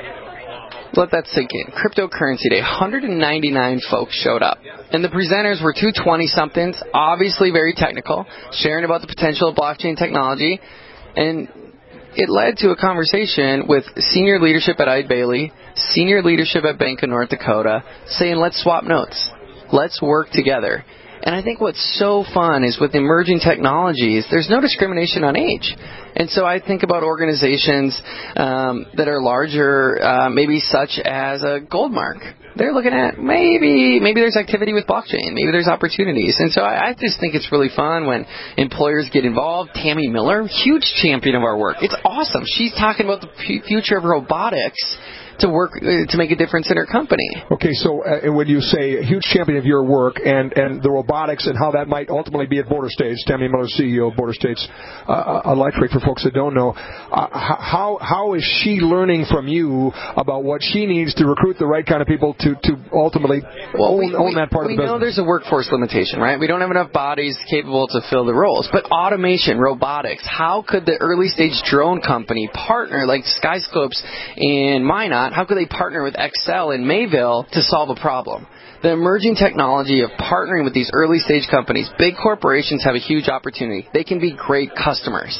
Let that sink in. Cryptocurrency Day. one hundred ninety-nine folks showed up. And the presenters were two twenty-somethings, obviously very technical, sharing about the potential of blockchain technology. And it led to a conversation with senior leadership at Eide Bailly, senior leadership at Bank of North Dakota, saying, let's swap notes. Let's work together. And I think what's so fun is with emerging technologies, there's no discrimination on age. And so I think about organizations um, that are larger, uh, maybe such as a Goldmark. They're looking at maybe maybe there's activity with blockchain. Maybe there's opportunities. And so I, I just think it's really fun when employers get involved. Tammy Miller, huge champion of our work. It's awesome. She's talking about the p- future of robotics to work uh, to make a difference in her company. Okay, so uh, when you say a huge champion of your work and, and the robotics and how that might ultimately be at Border States, Tammy Miller, C E O of Border States uh, Electric, for folks that don't know, uh, how how is she learning from you about what she needs to recruit the right kind of people to, to ultimately well, own, we, own we, that part we of the business? We know there's a workforce limitation, right? We don't have enough bodies capable to fill the roles. But automation, robotics, how could the early stage drone company partner, like Skyscopes in Minot, how could they partner with Excel in Mayville to solve a problem? The emerging technology of partnering with these early stage companies, big corporations have a huge opportunity. They can be great customers.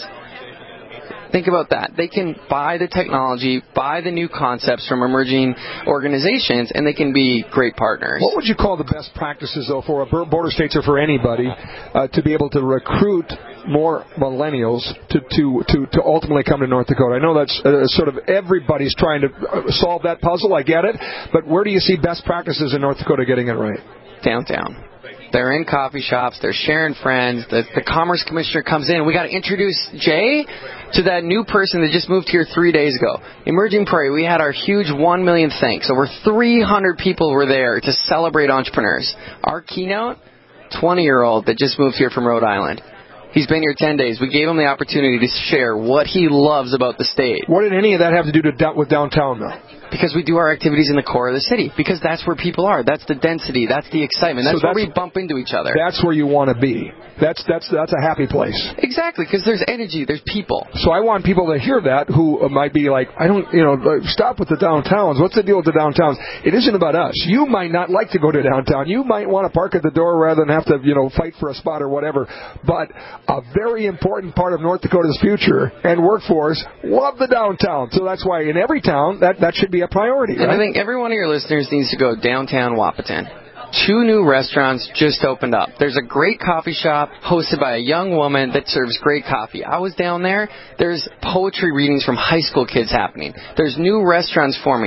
Think about that. They can buy the technology, buy the new concepts from emerging organizations, and they can be great partners. What would you call the best practices, though, for a Border States or for anybody uh, to be able to recruit more millennials to, to, to, to ultimately come to North Dakota? I know that's uh, sort of everybody's trying to solve that puzzle. I get it. But where do you see best practices in North Dakota getting it right? Downtown. They're in coffee shops. They're sharing friends. The, the Commerce Commissioner comes in. We got to introduce Jay to that new person that just moved here three days ago. Emerging Prairie, we had our huge one million thanks. Over three hundred people were there to celebrate entrepreneurs. Our keynote, twenty-year-old that just moved here from Rhode Island. He's been here ten days. We gave him the opportunity to share what he loves about the state. What did any of that have to do to, with downtown, though? Because we do our activities in the core of the city. Because that's where people are. That's the density. That's the excitement. That's, so that's where we bump into each other. That's where you want to be. That's that's that's a happy place. Exactly, because there's energy. There's people. So I want people to hear that who might be like, I don't, you know, stop with the downtowns. What's the deal with the downtowns? It isn't about us. You might not like to go to downtown. You might want to park at the door rather than have to, you know, fight for a spot or whatever. But a very important part of North Dakota's future and workforce love the downtown. So that's why in every town that that should be a priority. And right? I think every one of your listeners needs to go downtown Wahpeton. Two new restaurants just opened up. There's a great coffee shop hosted by a young woman that serves great coffee. I was down there. There's poetry readings from high school kids happening. There's new restaurants forming.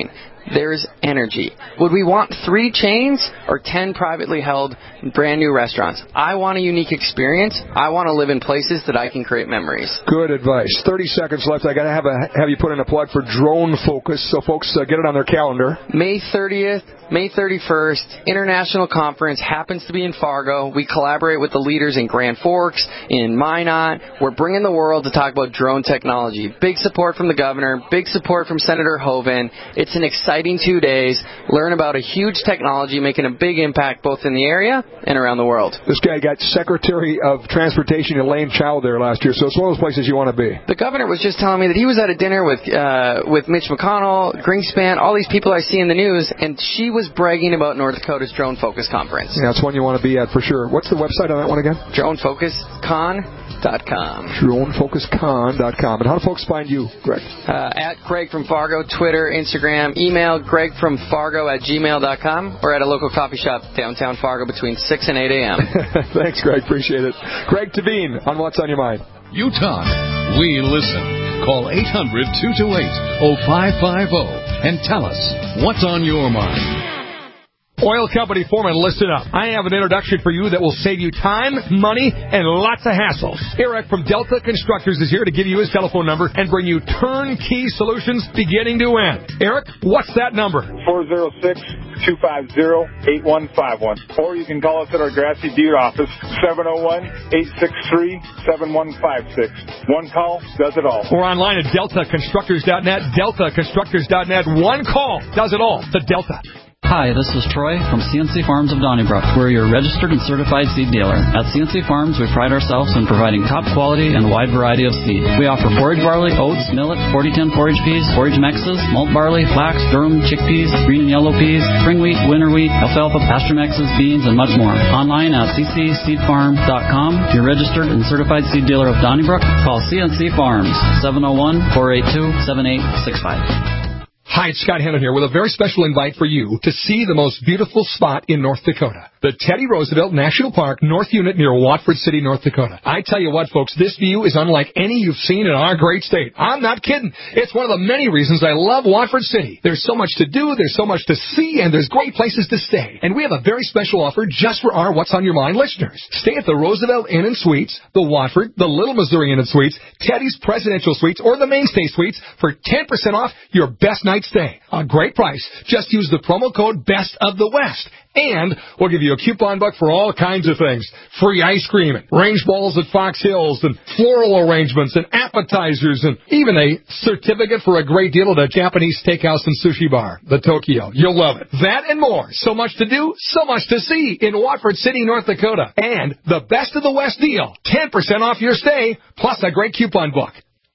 there's energy. Would we want three chains or ten privately held brand new restaurants? I want a unique experience. I want to live in places that I can create memories. Good advice. thirty seconds left. I got to have a have you put in a plug for Drone Focus, so folks uh, get it on their calendar. May thirtieth, May thirty-first, International Conference happens to be in Fargo. We collaborate with the leaders in Grand Forks, in Minot. We're bringing the world to talk about drone technology. Big support from the governor, big support from Senator Hoeven. It's an exciting two days. Learn about a huge technology making a big impact both in the area and around the world. This guy got Secretary of Transportation Elaine Chao there last year, so it's one of those places you want to be. The governor was just telling me that he was at a dinner with uh, with Mitch McConnell, Greenspan, all these people I see in the news, and she was bragging about North Dakota's Drone Focus Conference. Yeah, it's one you want to be at for sure. What's the website on that one again? drone focus con dot com. drone focus con dot com. And how do folks find you, Greg? Uh, at Greg from Fargo, Twitter, Instagram, email greg from fargo at gmail dot com, or at a local coffee shop downtown Fargo between six and eight a.m. Thanks, Greg. Appreciate it. Greg Tavine on What's on Your Mind. You talk, we listen. Call eight hundred, two two eight, oh five five oh and tell us what's on your mind. Oil company foreman, listen up. I have an introduction for you that will save you time, money, and lots of hassle. Eric from Delta Constructors is here to give you his telephone number and bring you turnkey solutions beginning to end. Eric, what's that number? four oh six, two five oh, eight one five one. Or you can call us at our Grassy Butte office, seven oh one, eight six three, seven one five six. One call does it all. Or online at delta constructors dot net, delta constructors dot net. One call does it all. The Delta. Hi, this is Troy from C N C Farms of Donnybrook. We're your registered and certified seed dealer. At C N C Farms, we pride ourselves in providing top quality and a wide variety of seed. We offer forage barley, oats, millet, forty ten forage peas, forage mexes, malt barley, flax, durum, chickpeas, green and yellow peas, spring wheat, winter wheat, alfalfa, pasture mexes, beans, and much more. Online at c c seed farm dot com. Your registered and certified seed dealer of Donnybrook. Call C N C Farms, seven oh one, four eight two, seven eight six five. Hi, it's Scott Hennon here with a very special invite for you to see the most beautiful spot in North Dakota. The Teddy Roosevelt National Park North Unit near Watford City, North Dakota. I tell you what, folks, this view is unlike any you've seen in our great state. I'm not kidding. It's one of the many reasons I love Watford City. There's so much to do, there's so much to see, and there's great places to stay. And we have a very special offer just for our What's on Your Mind listeners. Stay at the Roosevelt Inn and Suites, the Watford, the Little Missouri Inn and Suites, Teddy's Presidential Suites, or the Mainstay Suites for ten percent off your best night stay. A great price. Just use the promo code Best of the West. And we'll give you a coupon book for all kinds of things. Free ice cream, and range balls at Fox Hills, and floral arrangements, and appetizers, and even a certificate for a great deal at a Japanese steakhouse and sushi bar, the Tokyo. You'll love it. That and more. So much to do, so much to see in Watford City, North Dakota. And the Best of the West deal. ten percent off your stay, plus a great coupon book.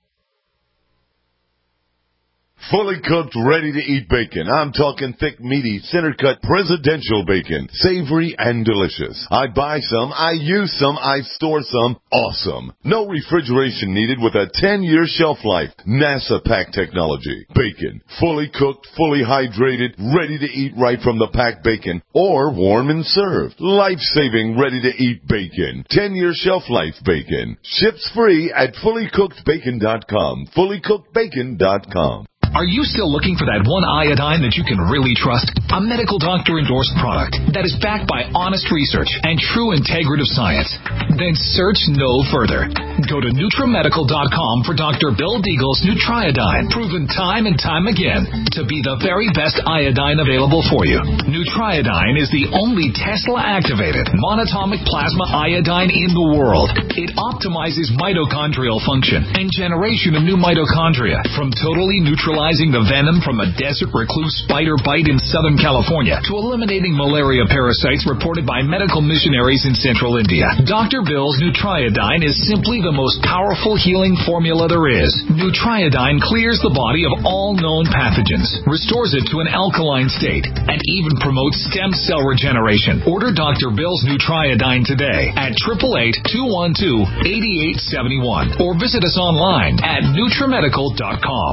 Fully cooked, ready-to-eat bacon. I'm talking thick, meaty, center-cut presidential bacon. Savory and delicious. I buy some, I use some, I store some. Awesome. No refrigeration needed with a ten-year shelf life. NASA pack technology. Bacon. Fully cooked, fully hydrated, ready to eat right from the packed bacon. Or warm and served. Life-saving, ready-to-eat bacon. ten-year shelf life bacon. Ships free at fully cooked bacon dot com. fully cooked bacon dot com. Are you still looking for that one iodine that you can really trust? A medical doctor-endorsed product that is backed by honest research and true integrative science? Then search no further. Go to Nutramedical dot com for Doctor Bill Deagle's Nutriodine, proven time and time again to be the very best iodine available for you. Nutriodine is the only Tesla-activated monatomic plasma iodine in the world. It optimizes mitochondrial function and generation of new mitochondria from totally neutralizing the venom from a desert recluse spider bite in Southern California to eliminating malaria parasites reported by medical missionaries in Central India. Doctor Bill's Nutriodine is simply the most powerful healing formula there is. Nutriodine clears the body of all known pathogens, restores it to an alkaline state, and even promotes stem cell regeneration. Order Doctor Bill's Nutriodine today at eight eight eight, two one two, eight eight seven one or visit us online at Nutramedical dot com.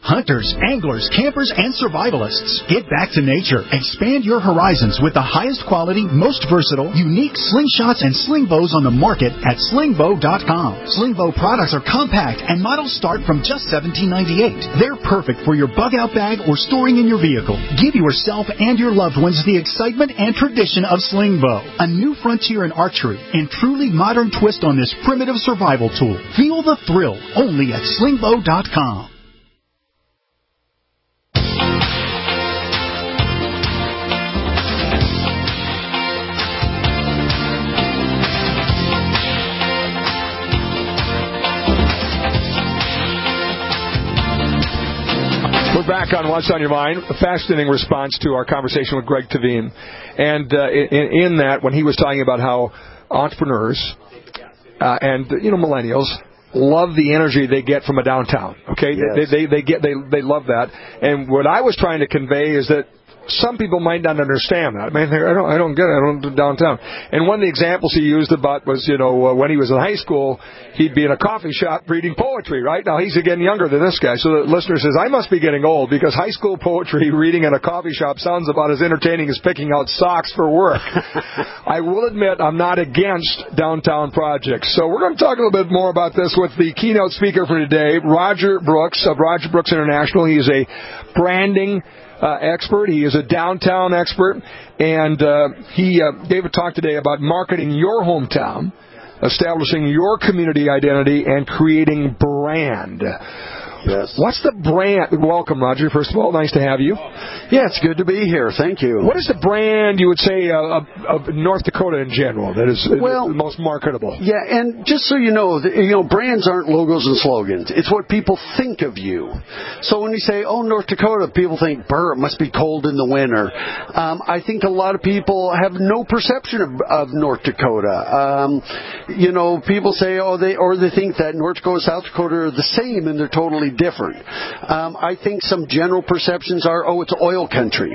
Hunters, anglers, campers, and survivalists. Get back to nature. Expand your horizons with the highest quality, most versatile, unique slingshots and sling bows on the market at sling bow dot com. Sling bow products are compact and models start from just seventeen ninety-eight. They're perfect for your bug-out bag or storing in your vehicle. Give yourself and your loved ones the excitement and tradition of sling bow. A new frontier in archery and truly modern twist on this primitive survival tool. Feel the thrill only at sling bow dot com. We're back on What's on Your Mind, a fascinating response to our conversation with Greg Tavine. And uh, in, in that, when he was talking about how entrepreneurs uh, and, you know, millennials love the energy they get from a downtown, okay? Yes. They, they, they, get, they, they love that. And what I was trying to convey is that some people might not understand that. I mean, I don't, I don't get it. I don't do downtown. And one of the examples he used about was, you know, uh, when he was in high school, he'd be in a coffee shop reading poetry, right? Now, he's getting younger than this guy. So the listener says, I must be getting old because high school poetry reading in a coffee shop sounds about as entertaining as picking out socks for work. I will admit I'm not against downtown projects. So we're going to talk a little bit more about this with the keynote speaker for today, Roger Brooks of Roger Brooks International. He is a branding Uh, expert. He is a downtown expert, and uh, he uh, gave a talk today about marketing your hometown, establishing your community identity, and creating brand. Yes. What's the brand? Welcome, Roger. First of all, nice to have you. Yeah, it's good to be here. Thank you. What is the brand you would say uh, of, of North Dakota in general that is well, the most marketable? Yeah, and just so you know, you know, brands aren't logos and slogans. It's what people think of you. So when you say, "Oh, North Dakota," people think, "Brr, it must be cold in the winter." Um, I think a lot of people have no perception of, of North Dakota. Um, you know, people say, "Oh, they," or they think that North Dakota, South Dakota are the same, and they're totally different. Um, I think some general perceptions are, oh, it's oil country.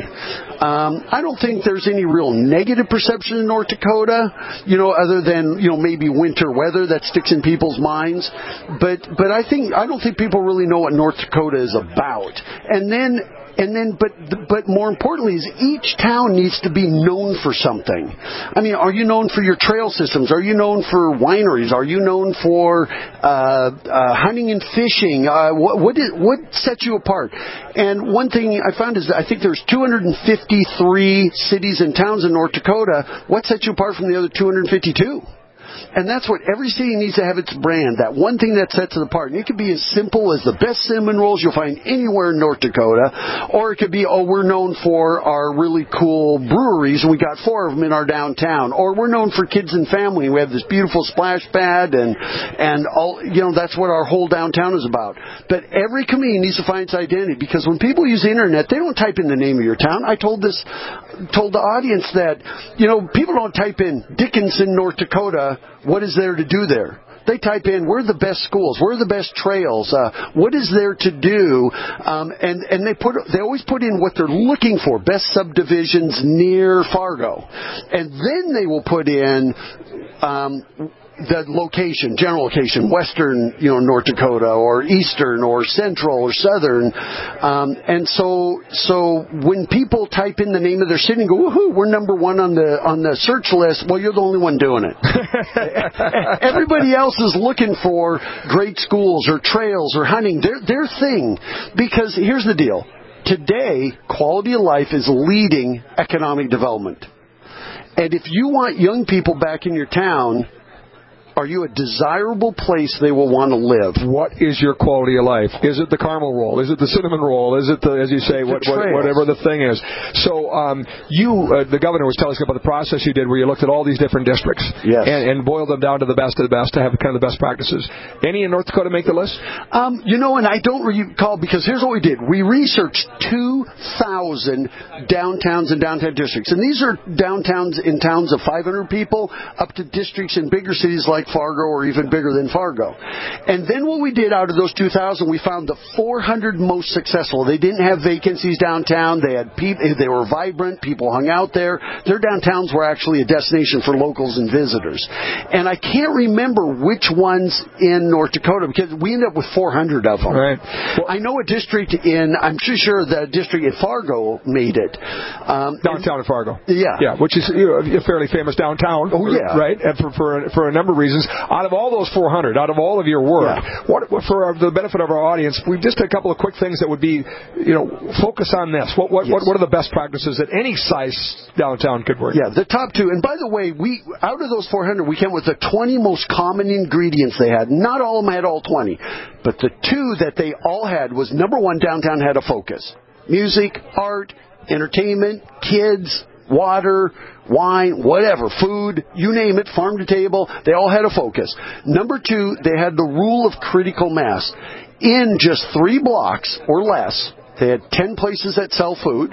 Um, I don't think there's any real negative perception in North Dakota, you know, other than, you know, maybe winter weather that sticks in people's minds. But, but I think, I don't think people really know what North Dakota is about. And then, And then, but but more importantly, is each town needs to be known for something. I mean, are you known for your trail systems? Are you known for wineries? Are you known for uh, uh, hunting and fishing? Uh, what what, is, what sets you apart? And one thing I found is that I think there's two hundred fifty-three cities and towns in North Dakota. What sets you apart from the other two hundred fifty-two? And that's what every city needs to have its brand, that one thing that sets it apart. And it could be as simple as the best cinnamon rolls you'll find anywhere in North Dakota, or it could be, oh, we're known for our really cool breweries, and we got four of them in our downtown. Or we're known for kids and family, and we have this beautiful splash pad, and, and all, you know, that's what our whole downtown is about. But every community needs to find its identity, because when people use the internet, they don't type in the name of your town. I told this, told the audience that, you know, people don't type in Dickinson, North Dakota, what is there to do there? They type in, where are the best schools? Where are the best trails? Uh, what is there to do? Um, and, and they put, they always put in what they're looking for, best subdivisions near Fargo. And then they will put in, um, the location, general location, western, you know, North Dakota, or eastern, or central, or southern. Um, and so, so when people type in the name of their city and go, woohoo, we're number one on the on the search list, well, you're the only one doing it. Everybody else is looking for great schools or trails or hunting, their their thing. Because here's the deal: today, quality of life is leading economic development. And if you want young people back in your town, are you a desirable place they will want to live? What is your quality of life? Is it the caramel roll? Is it the cinnamon roll? Is it the, as you say, what, what, whatever the thing is? So um, you, uh, the governor was telling us about the process you did where you looked at all these different districts yes. and, and boiled them down to the best of the best to have kind of the best practices. Any in North Dakota make the list? Um, you know, and I don't recall, because here's what we did. We researched two thousand downtowns and downtown districts. And these are downtowns in towns of five hundred people up to districts in bigger cities like Fargo or even bigger than Fargo. And then what we did out of those two thousand, we found the four hundred most successful. They didn't have vacancies downtown. They had people, they were vibrant. People hung out there. Their downtowns were actually a destination for locals and visitors. And I can't remember which ones in North Dakota, because we ended up with four hundred of them. Right. Well, I know a district in, I'm pretty sure the district in Fargo made it. Um, downtown in Fargo. Yeah. Yeah, which is you know, a fairly famous downtown. Oh, yeah. Right? And for, for, for a number of reasons. Out of all those four hundred, out of all of your work, yeah. what, for the benefit of our audience, we've just a couple of quick things that would be, you know, focus on this. What, what, yes. what, what are the best practices that any size downtown could work? Yeah, the top two. And by the way, we out of those four hundred, we came with the twenty most common ingredients they had. Not all of them had all twenty, but the two that they all had was, number one, downtown had a focus. Music, art, entertainment, kids, water, wine, whatever, food, you name it, farm to table, they all had a focus. Number two, they had the rule of critical mass. In just three blocks or less, they had ten places that sell food,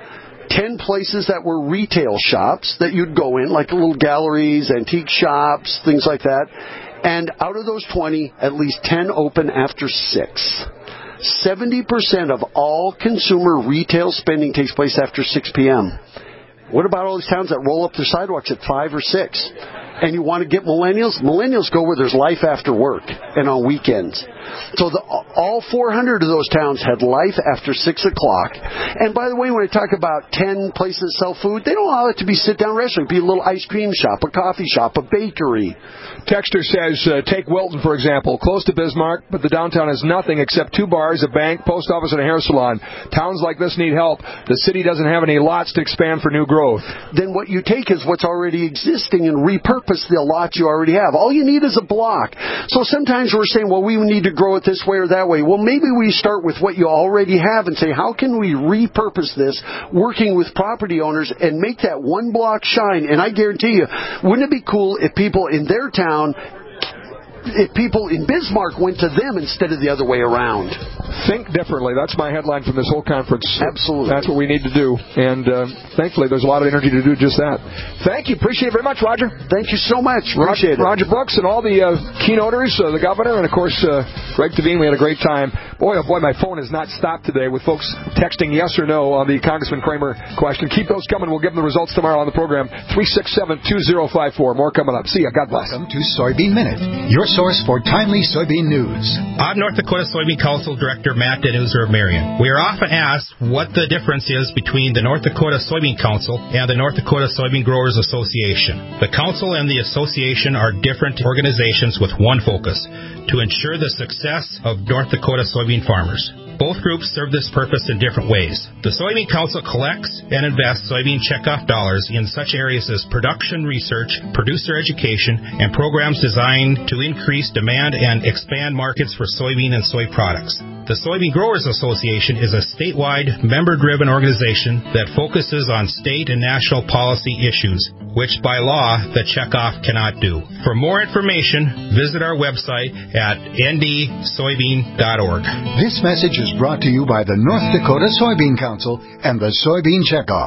ten places that were retail shops that you'd go in, like little galleries, antique shops, things like that. And out of those twenty, at least ten open after six. seventy percent of all consumer retail spending takes place after six p.m. What about all these towns that roll up their sidewalks at five or six? And you want to get millennials? Millennials go where there's life after work and on weekends. So the, all four hundred of those towns had life after six o'clock. And by the way, when I talk about ten places that sell food, they don't allow it to be sit-down restaurant. It could be a little ice cream shop, a coffee shop, a bakery. Texter says, uh, take Wilton, for example, close to Bismarck, but the downtown has nothing except two bars, a bank, post office, and a hair salon. Towns like this need help. The city doesn't have any lots to expand for new growth. Then what you take is what's already existing and repurpose the lots you already have. All you need is a block. So sometimes we're saying, well, we need to grow it this way or that way. Well, maybe we start with what you already have and say, how can we repurpose this, working with property owners, and make that one block shine? And I guarantee you, wouldn't it be cool if people in their town, if people in Bismarck went to them instead of the other way around? Think differently. That's my headline from this whole conference. Absolutely. That's what we need to do. And uh, thankfully, there's a lot of energy to do just that. Thank you. Appreciate it very much, Roger. Thank you so much. Roger, Appreciate it. Roger Brooks and all the uh, keynoters, uh, the governor, and, of course, uh, Greg Devine. We had a great time. Boy, oh boy, my phone has not stopped today with folks texting yes or no on the Congressman Kramer question. Keep those coming. We'll give them the results tomorrow on the program. three six seven, two zero five four. More coming up. See ya. God bless. Welcome to Soybean Minute, your source for timely soybean news. I'm North Dakota Soybean Council Director Matt Denuser of Marion. We are often asked what the difference is between the North Dakota Soybean Council and the North Dakota Soybean Growers Association. The council and the association are different organizations with one focus: to ensure the success of North Dakota soybean farmers. Both groups serve this purpose in different ways. The Soybean Council collects and invests soybean checkoff dollars in such areas as production research, producer education, and programs designed to increase demand and expand markets for soybean and soy products. The Soybean Growers Association is a statewide, member-driven organization that focuses on state and national policy issues, which by law the checkoff cannot do. For more information, visit our website at n d soybean dot org. This message is brought to you by the North Dakota Soybean Council and the Soybean Checkoff.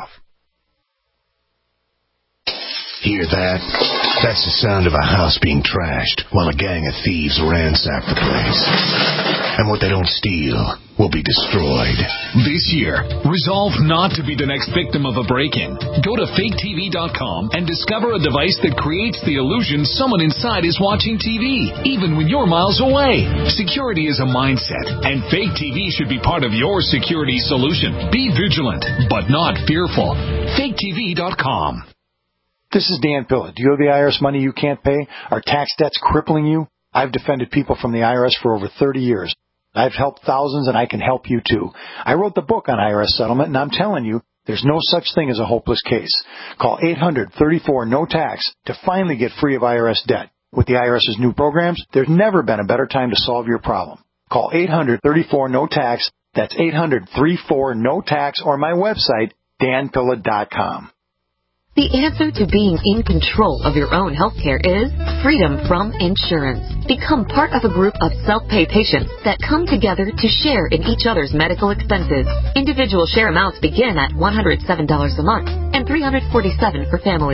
Hear that? That's the sound of a house being trashed while a gang of thieves ransack the place. And what they don't steal will be destroyed. This year, resolve not to be the next victim of a break-in. Go to fake T V dot com and discover a device that creates the illusion someone inside is watching T V, even when you're miles away. Security is a mindset, and Fake T V should be part of your security solution. Be vigilant, but not fearful. fake T V dot com. This is Dan Pilla. Do you owe the I R S money you can't pay? Are tax debts crippling you? I've defended people from the I R S for over thirty years. I've helped thousands, and I can help you too. I wrote the book on I R S settlement, and I'm telling you, there's no such thing as a hopeless case. Call eight hundred, thirty-four, no tax to finally get free of I R S debt. With the I R S's new programs, there's never been a better time to solve your problem. Call eight hundred, thirty-four, no tax. That's eight hundred, thirty-four, no tax, or my website, dan pilla dot com. The answer to being in control of your own healthcare is freedom from insurance. Become part of a group of self-pay patients that come together to share in each other's medical expenses. Individual share amounts begin at one hundred seven dollars a month and three hundred forty-seven dollars for families.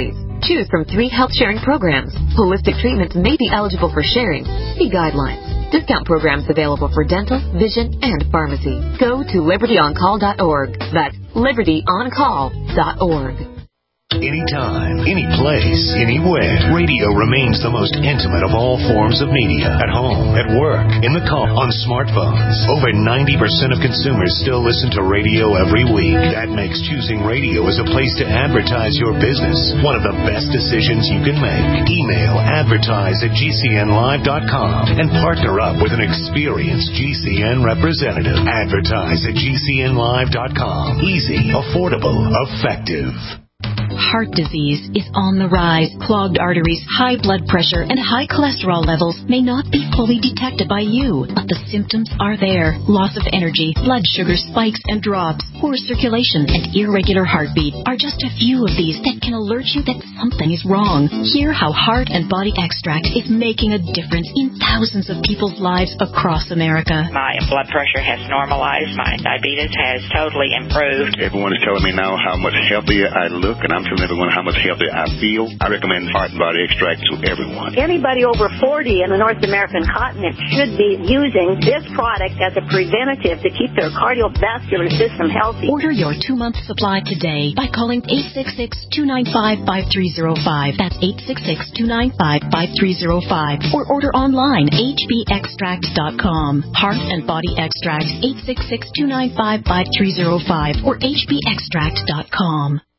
Choose from three health sharing programs. Holistic treatments may be eligible for sharing. See guidelines. Discount programs available for dental, vision, and pharmacy. Go to liberty on call dot org. That's liberty on call dot org. Anytime, any place, anywhere. Radio remains the most intimate of all forms of media. At home, at work, in the car, on smartphones. Over ninety percent of consumers still listen to radio every week. That makes choosing radio as a place to advertise your business one of the best decisions you can make. Email advertise at G C N live dot com and partner up with an experienced G C N representative. Advertise at G C N live dot com. Easy, affordable, effective. Heart disease is on the rise. Clogged arteries, high blood pressure, and high cholesterol levels may not be fully detected by you, but the symptoms are there. Loss of energy, blood sugar spikes and drops, poor circulation, and irregular heartbeat are just a few of these that can alert you that something is wrong. Hear how Heart and Body Extract is making a difference in thousands of people's lives across America. My blood pressure has normalized. My diabetes has totally improved. Everyone is telling me now how much healthier I look, and I'm telling everyone how much healthier I feel. I recommend Heart and Body Extract to everyone. Anybody over forty in the North American continent should be using this product as a preventative to keep their cardiovascular system healthy. Order your two-month supply today by calling eight six six, two nine five, five three zero five. That's eight six six, two nine five, five three zero five. Or order online, H B extract dot com. Heart and Body Extract, eight six six, two nine five, five three zero five or H B extract dot com.